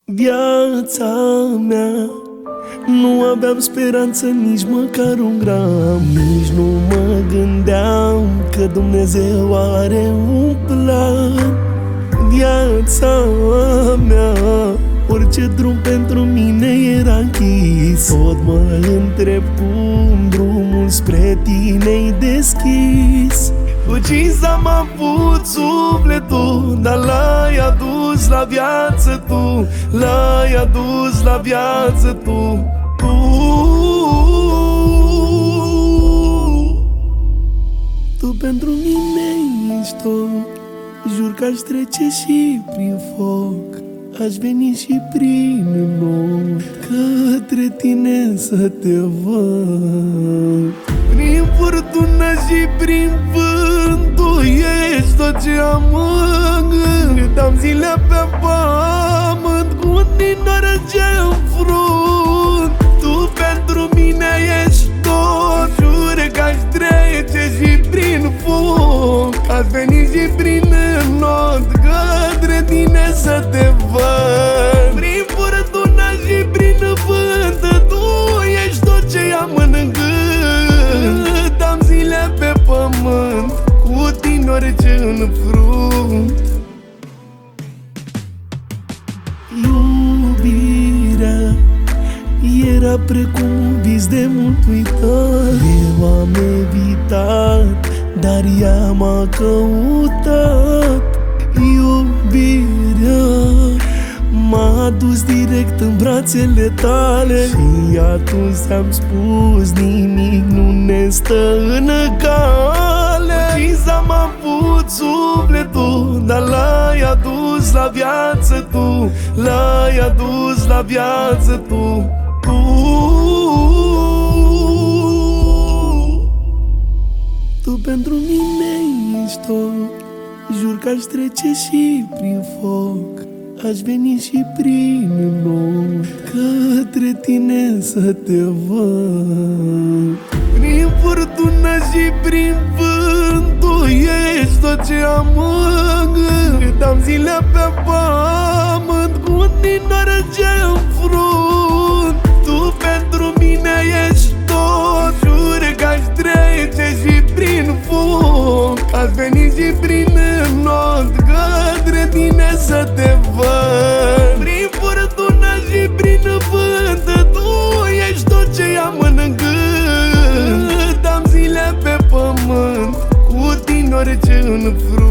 Viața mea nu aveam speranță nici măcar un gram. Nici nu mă gândeam că Dumnezeu are un plan. Viața mea, orice drum pentru mine era închis. Tot mă întreb cum drumul spre tine-i deschis. Ucis am avut sufletul, dar l-ai adus la viață tu. L-ai adus la viață tu. Tu pentru mine ești tot. Jur că aș trece și prin foc, aș veni și prin nor, către tine să te văd. Prin furtună și prin vânt, tu ești tot ce am în gând. Am zile pe pământ cu ninore ce-n frunt. Tu pentru mine ești tot. Jur că aș trece și prin foc, aș veni și prin not, către tine să te văd. Prin furtună și prin vânt, tu ești tot ce am în gând. Am zile pe pământ cu tine orice în frunt. Iubirea era precum un vis de mult uitat. Eu am evitat, dar ea m-a căutat. Iubirea m-a dus direct în brațele tale și atunci ți-am spus: nimic nu ne stă în cale. Ucis am avut sufletul, dar l-ai adus la viață tu. L-ai adus la viață tu. Tu pentru mine ești tot. Jur că aș trece și prin foc, aș veni și prin nor, către tine să te văd. Prin furtună și prin vânt, tu ești tot ce am în gând. Am zile pe pământ cu ninore ce-n frunt. Tu pentru mine ești tot. Jur că aș trece și prin foc, aș veni și prin not, către tine să te văd. Prin furtună și prin vânt, tu ești tot ce am în gând. Am zile pe pământ cu tine orice în frunt.